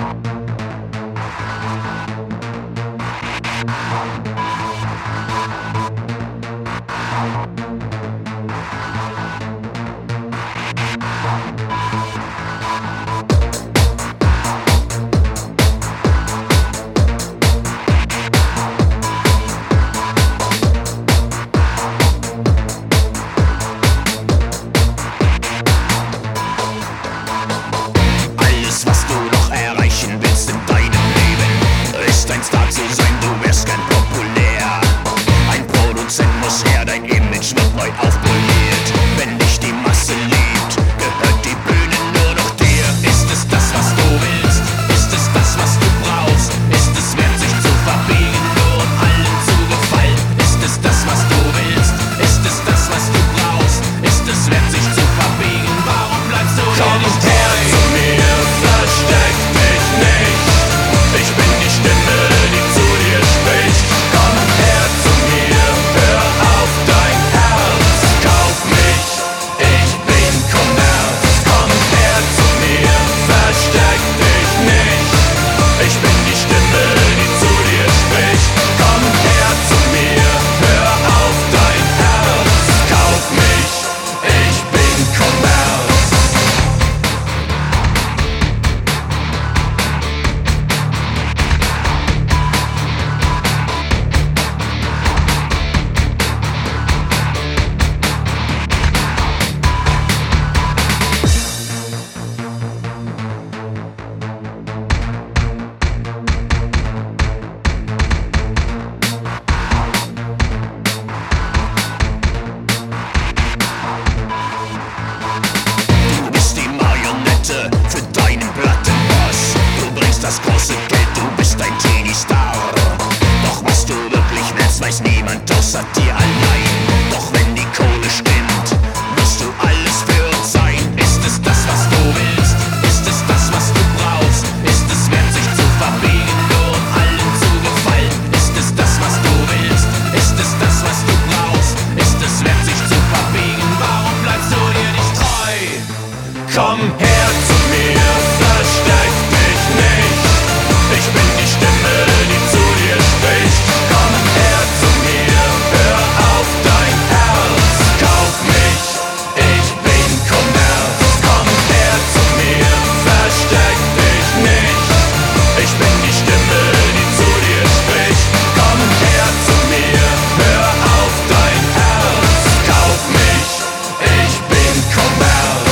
Komm her zu mir, versteck dich nicht. Ich bin die Stimme, die zu dir spricht. Komm her zu mir, hör auf dein Herz. Kauf mich, ich bin Kommerz. Komm her zu mir, versteck dich nicht. Ich bin die Stimme, die zu dir spricht. Komm her zu mir, hör auf dein Herz. Kauf mich, ich bin Kommerz.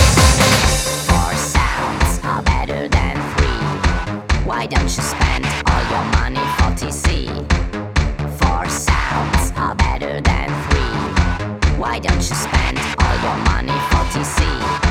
Why don't you spend all your money for TC? 4 sounds are better than 3. Why don't you spend all your money for TC?